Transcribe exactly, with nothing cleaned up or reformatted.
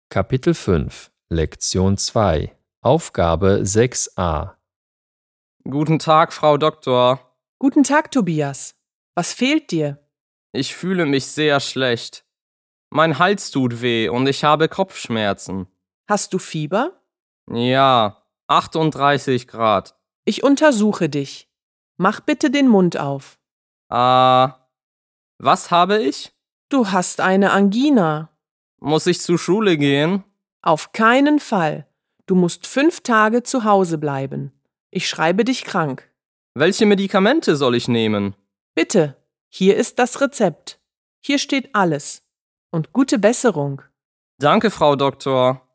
Kapitel fünf, Lektion zwei, Aufgabe sechs a. Guten Tag, Frau Doktor. Guten Tag, Tobias. Was fehlt dir? Ich fühle mich sehr schlecht. Mein Hals tut weh und ich habe Kopfschmerzen. Hast du Fieber? Ja, achtunddreißig Grad. Ich untersuche dich. Mach bitte den Mund auf. Ah, was habe ich? Du hast eine Angina. Muss ich zur Schule gehen? Auf keinen Fall. Du musst fünf Tage zu Hause bleiben. Ich schreibe dich krank. Welche Medikamente soll ich nehmen? Bitte, hier ist das Rezept. Hier steht alles. Und gute Besserung. Danke, Frau Doktor.